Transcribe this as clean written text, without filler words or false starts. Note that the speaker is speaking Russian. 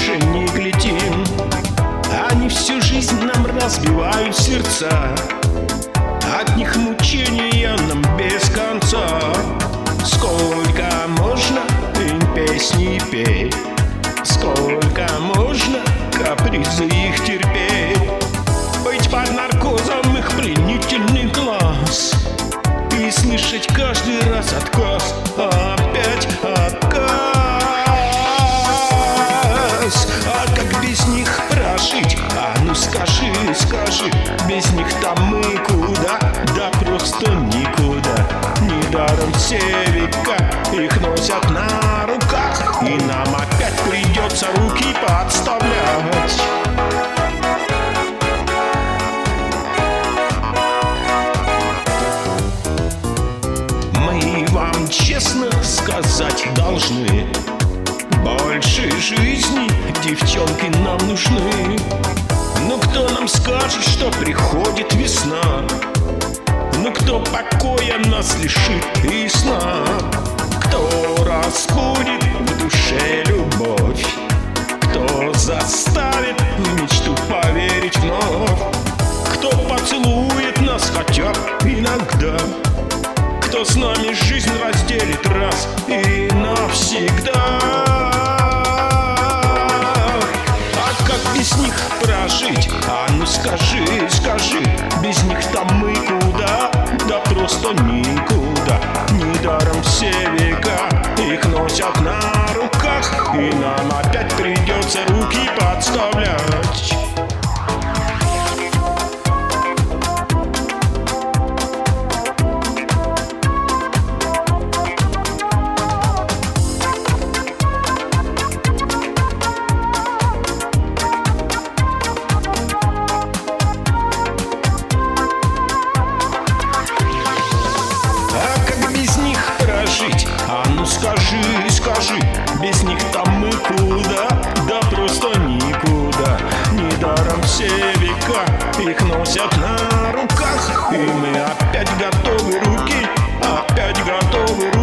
больше не глядим. Они всю жизнь нам разбивают сердца, от них мучения нам без конца. Сколько можно им песни петь, сколько можно капризы их терпеть, быть под наркозом их пленительных глаз и слышать каждый раз отказ, опять отказ. А как без них прожить? А ну скажи, скажи, без них-то мы куда? Да просто никуда. Недаром все века их носят на руках, и нам опять придется руки подставлять. Мы вам честно сказать должны, больше жизни девчонки нам нужны. Но кто нам скажет, что приходит весна? Но кто покоя нас лишит и сна? Кто разбудит в душе любовь? Кто заставит в мечту поверить вновь? Кто поцелует нас хотя бы иногда? Кто с нами жизнь разделит раз и навсегда? А как без них прожить? А ну скажи, скажи, без них-то мы куда? Да просто никуда. Недаром все века их носят на руках, и нам опять придется руки подставлять. А ну скажи, скажи, без них-то мы куда? Да просто никуда. Недаром все века их носят на руках, и мы опять готовы руки, опять готовы